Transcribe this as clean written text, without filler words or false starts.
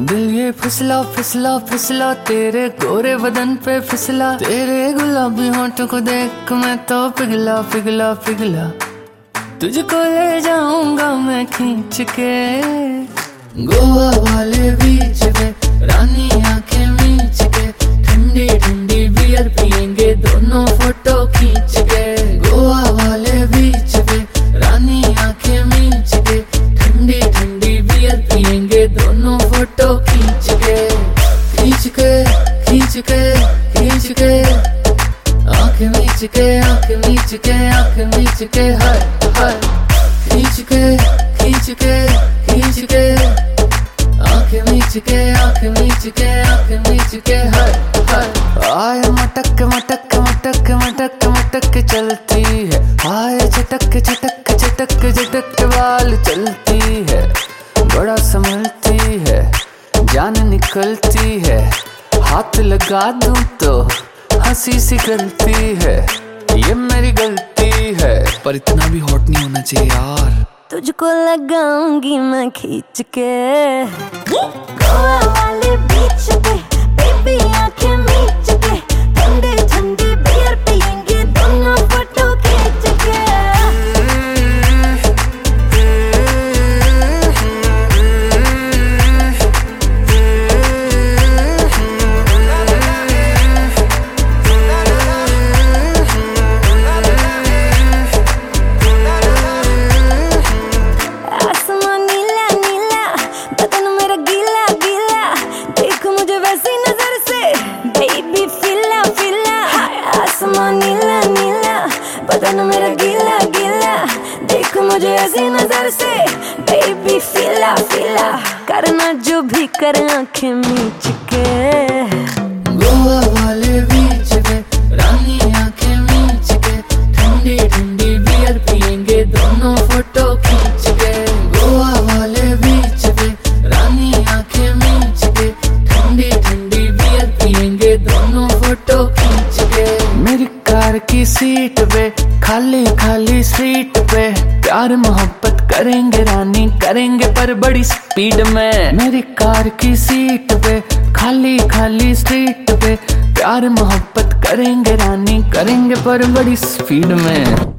दिल ये फिसला फिसला फिसला तेरे गोरे बदन पे फिसला, तेरे गुलाबी होंठों को देख मैं तो पिघला पिघला पिघला। तुझको ले जाऊंगा मैं खींच के गोवा वाले बीच पे, रानी आंखें मीच के, ठंडी ठंडी बियर पियेंगे दोनों फोटो खींच के। गोवा वाले बीच पे, रानी आंखें मीच के, ठंडी ठंडी बियर पियेंगे दोनों फोटो खींच के। खींच के खींच के खींच के, आंखें मीच के आंखें मीच के आंखें मीच के, हाय हाय। खींच के खींच के खींच के, आंखें मीच के आंखें मीच के आंखें मीच के, हाय हाय। आय मटक मटक मटक मटक मटक चलती है, आय चटक चटक चटक चटक बाल चलती है। बड़ा संभलती है, जान निकलती है, हाथ लगा दूं तो हंसी सी गलती है। ये मेरी गलती है, पर इतना भी हॉट नहीं होना चाहिए यार। तुझको लगाऊंगी मैं खींच के गोवा वाले बीच पे, बेबी आंखें मीच के, ठंडी ठंडी बियर पियेंगे दोनों फोटो खींच के। नीला नीला बदन मेरा गीला गीला, देखो मुझे ऐसी नजर से बेबी फीला फीला, करना जो भी कर आंखें मीच के। गोवा वाले बीच पे, रानी आंखें मीच के, ठंडी ठंडी बियर पियेंगे दोनों फोटो खींच के। गोवा वाले बीच पे, रानी आंखें मीच के, ठंडी ठंडी बियर पियेंगे दोनों फोटो खींच के। मेरी कार की सीट पे, खाली खाली सीट पे, प्यार मोहब्बत करेंगे रानी करेंगे पर बड़ी स्पीड में। मेरी कार की सीट पे, खाली खाली सीट पे, प्यार मोहब्बत करेंगे रानी करेंगे पर बड़ी स्पीड में।